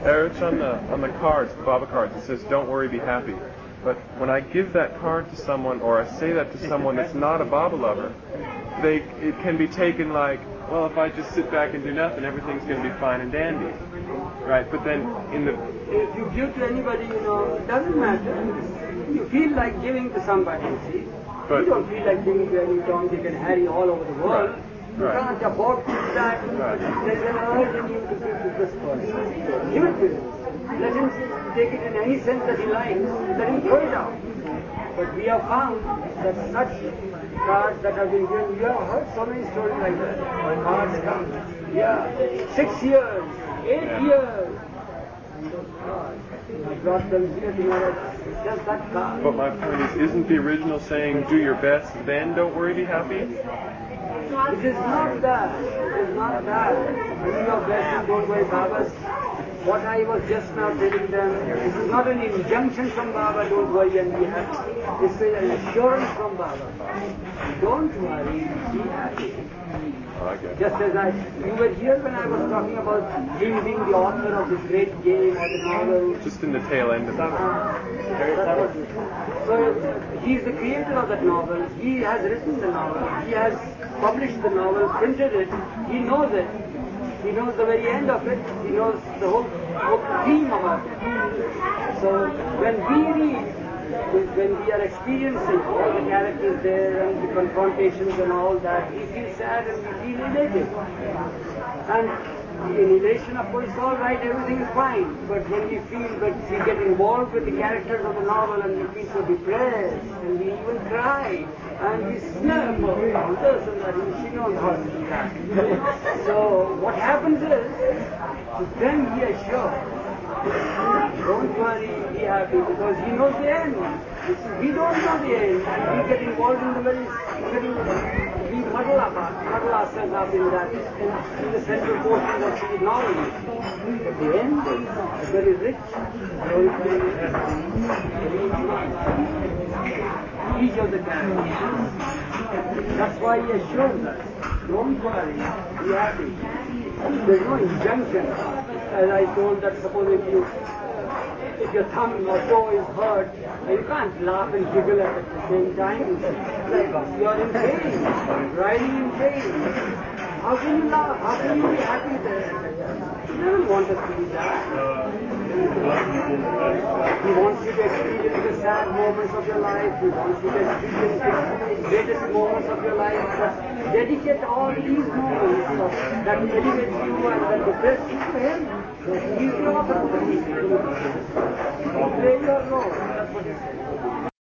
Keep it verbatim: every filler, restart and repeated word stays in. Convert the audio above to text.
Erich, on the on the cards, the Baba cards, it says, "Don't worry, be happy." But when I give that card to someone, or I say that to someone that's not a Baba lover, they it can be taken like, well, if I just sit back and do nothing, everything's going to be fine and dandy, right? But then in the if you give to anybody, you know, it doesn't matter. You feel like giving to somebody, see. But, you don't feel like giving to any Tom, Dick and Harry all over the world. Right. You Right. can't afford to do that. Right. There's an urge in you to give to this person. Give it to him. Let him take it in any sense that he likes. Let him throw it out. But we have found that such cards that have been given, we have heard so many stories like that. Cards come. Yeah. Six years, eight Yeah. years. I brought them here tomorrow. Just that card. But my point is, isn't the original saying, "Do your best, then don't worry, be happy"? It is not that. It is not that. Do your best and don't worry, Baba. What I was just now telling them, this is not an injunction from Baba, don't worry and be happy. This is an assurance from Baba. Don't worry, be happy. Okay. Just as I, you were here when I was talking about him being the author of this great game or the novel. Just in the tail end of it. Uh, so he's the creator of that novel. He has written the novel. He has published the novel, printed it. He knows it. He knows the very end of it. He knows the whole, whole theme about it. So when we read, when we are experiencing all the characters there and the confrontations and all that, we feel sad and we feel elated. And in elation, of course, all right, everything is fine. But when we feel that we get involved with the characters of the novel and we feel so depressed and we even cry and we snap and this and that, and she knows how to do that. So what happens is, then he is sure. Don't worry, be happy, because he knows the end. We don't know the end. We get involved in the very, very we muddle, up, muddle ourselves up in that, in, in the central portion of the novel. But the end is very rich, glorifying each of the characters. That's why he assures us, don't worry, be happy. There's no injunction. As I told that suppose if you if your thumb or toe is hurt, you can't laugh and giggle at the same time. Like you're in pain, riding in pain. How can you laugh? How can you be happy there? He doesn't want us to be that. He wants you to experience the sad moments of your life. He wants you to experience the greatest moments of your life. But dedicate all these moments of, that elevate you and that depress you to him. He's the author of the music. Play your role. That's what he says.